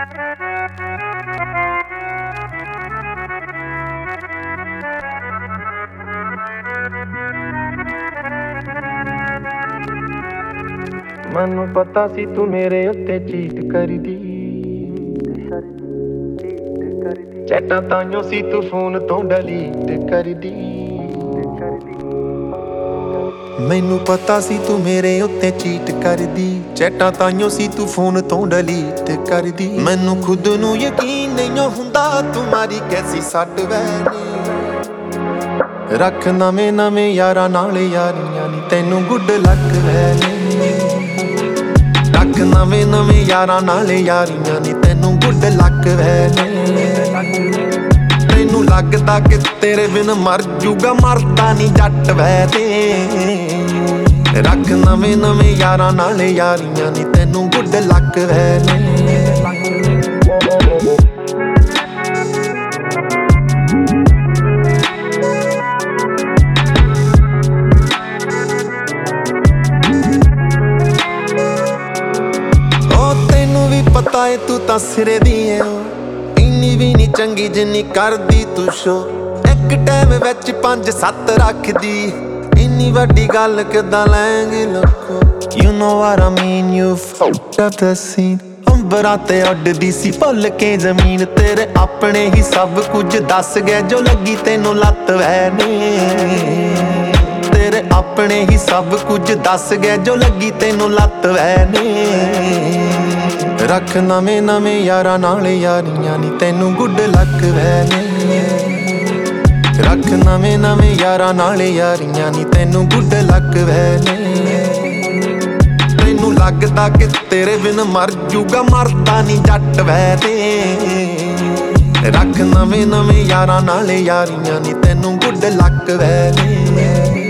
ਮੈਨੂੰ ਪਤਾ ਸੀ ਤੂੰ ਮੇਰੇ ਉੱਤੇ ਚੀਟ ਕਰਦੀ, ਚੈਟਾਂ ਤਾਈਓ ਸੀ ਤੂੰ ਫੋਨ ਤੋਂ ਡਿਲੀਟ ਕਰਦੀ। ਮੈਨੂੰ ਪਤਾ ਸੀ ਤੂੰ ਮੇਰੇ ਉੱਤੇ ਚੀਟ ਕਰਦੀ, ਚੈਟਾਂ ਤਾਈਓ ਸੀ ਤੂੰ ਫੋਨ ਤੋਂ ਡਿਲੀਟ ਕਰਦੀ। ਮੈਨੂੰ ਖੁਦ ਨੂੰ ਯਕੀਨ ਨਹੀਂ ਹੁੰਦਾ ਤੂੰ ਮਾਰੀ ਕੈਸੀ ਸੱਟ ਵੈਨੀ। ਰੱਖ ਨਵੇਂ ਨਵੇਂ ਯਾਰਾਂ ਨਾਲ ਯਾਰੀਆਂ ਨੀ ਤੈਨੂੰ ਗੁੱਡ ਲੱਕ ਵੈਨੀ। ਰੱਖ ਨਵੇਂ ਨਵੇਂ ਯਾਰਾਂ ਨਾਲ ਯਾਰੀਆਂ ਨੀ ਤੈਨੂੰ ਗੁੱਡ ਲੱਕ ਵੈਨੀ। ਤੈਨੂੰ ਲੱਗਦਾ ਕਿ ਤੇਰੇ ਬਿਨ ਮਰ ਜੂਗਾ, ਮਰਦਾ ਨੀ ਜੱਟ ਵੈ ਤੇ। ਰੱਖ ਨਵੇਂ ਨਵੇਂ ਯਾਰਾਂ ਨਾਲ ਯਾਰੀਆਂ ਨੀ ਤੈਨੂੰ ਗੁੱਡ ਲੱਕ ਵੈਨੀ। ਪਤਾ ਏ ਤੂੰ ਤਾਂ ਸਿਰੇ ਦੀ ਏ, ਇੰਨੀ ਵੀ ਨੀ ਚੰਗੀ ਜਿੰਨੀ ਕਰਦੀ ਤੂੰ ਸ਼ੋ। ਇੱਕ ਟਾਈਮ ਵਿੱਚ 5-7 ਰੱਖਦੀ, ਇੰਨੀ ਵੱਡੀ ਗੱਲ ਕਿੱਦਾਂ ਲੈਂਗੀ ਲੋਕੋ। You know what I mean, you fucked up the scene। ਅੰਬਰਾਂ ਤੇ ਉੱਡਦੀ ਸੀ ਭੁੱਲ ਕੇ ਜ਼ਮੀਨ, ਤੇਰੇ ਆਪਣੇ ਹੀ ਸਭ ਕੁਝ ਦੱਸ ਗਏ ਜੋ ਲੱਗੀ ਤੈਨੂੰ ਲੱਤ ਵੈ ਨੇ। ਤੇਰੇ ਆਪਣੇ ਹੀ ਸਭ ਕੁਝ ਦੱਸ ਗਏ ਜੋ ਲੱਗੀ ਤੈਨੂੰ ਲੱਤ ਵੈ ਨੇ। ਰੱਖ ਨਵੇਂ ਨਵੇਂ ਯਾਰਾਂ ਨਾਲ ਯਾਰੀਆਂ ਨੀ ਤੈਨੂੰ ਗੁੱਡ ਲੱਕ ਵੈ ਨੇ। ਰੱਖ ਨਵੇਂ ਨਵੇਂ ਯਾਰਾਂ ਨਾਲ ਯਾਰੀਆਂ ਨੀ ਤੈਨੂੰ ਗੁੱਡ ਲੱਕ ਵੈ ਨੇ। ਤੈਨੂੰ ਲੱਗਦਾ ਕਿ ਤੇਰੇ ਬਿਨ ਮਰ ਜੂਗਾ, ਮਰਦਾ ਨੀ ਜੱਟ ਵੈ ਤੇ। ਰੱਖ ਨਵੇਂ ਨਵੇਂ ਯਾਰਾਂ ਨਾਲ ਯਾਰੀਆਂ ਨੀ ਤੈਨੂੰ ਗੁੱਡ ਲੱਕ ਵੈ ਨੇ।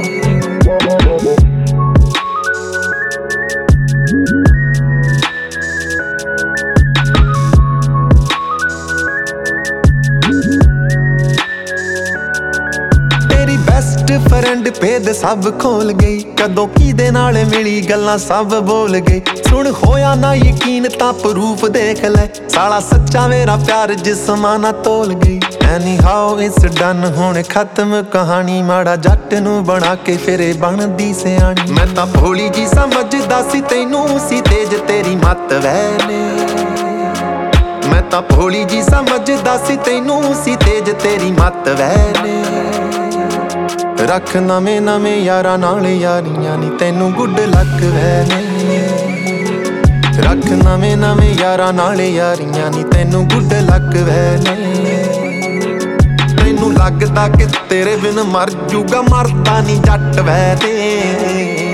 ਬੈਸਟ ਫਰੈਂਡ ਭੇਦ ਸਭ ਖੋਲ ਗਈ, ਕਦੋਂ ਕਿਹਦੇ ਨਾਲ ਮਿਲੀ ਗੱਲਾਂ ਸਭ ਬੋਲ ਗਈ। ਸੁਣ ਹੋਇਆ ਨਾ ਯਕੀਨ ਤਾਂ ਪ੍ਰੂਫ ਦੇਖ ਲੈ, ਸਾਲਾ ਸੱਚਾ ਮੇਰਾ ਪਿਆਰ ਜਿਸਮਾਂ ਨਾ ਤੋਲ ਗਈ। ਐਨੀ ਹਾਓ ਇਟਸ ਡਨ, ਹੁਣ ਖਤਮ ਕਹਾਣੀ। ਮਾੜਾ ਜੱਟ ਨੂੰ ਬਣਾ ਕੇ ਫਿਰੇ ਬਣਦੀ ਸਿਆਣੀ। ਮੈਂ ਤਾਂ ਭੋਲੀ ਜੀ ਸਮਝਦਾ ਸੀ ਤੈਨੂੰ ਸੀ ਤੇਜ ਤੇਰੀ ਮੱਤ ਵੈ ਨੇ। ਮੈਂ ਤਾਂ ਭੋਲੀ ਜੀ ਸਮਝਦਾ ਸੀ ਤੈਨੂੰ ਸੀ ਤੇਜ ਤੇਰੀ ਮੱਤ ਵੈ ਨੇ। ਰੱਖ ਨਵੇਂ ਨਵੇਂ ਯਾਰਾਂ ਨਾਲ ਯਾਰੀਆਂ ਨੀ ਤੈਨੂੰ ਗੁੱਡ ਲੱਕ ਵੈ ਨੇ। ਰੱਖ ਨਵੇਂ ਨਵੇਂ ਯਾਰਾਂ ਨਾਲ ਯਾਰੀਆਂ ਨੀ ਤੈਨੂੰ ਗੁੱਡ ਲੱਕ ਵੈ ਨੇ। ਤੈਨੂੰ ਲੱਗਦਾ ਕਿ ਤੇਰੇ ਬਿਨ ਮਰ ਜੂਗਾ, ਮਰਦਾ ਨੀ ਜੱਟ ਵੈ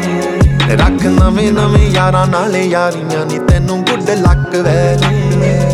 ਤੇ। ਰੱਖ ਨਵੇਂ ਨਵੇਂ ਯਾਰਾਂ ਨਾਲ ਯਾਰੀਆਂ ਨੀ ਤੈਨੂੰ ਗੁੱਡ ਲੱਕ ਵੈ ਨੇ।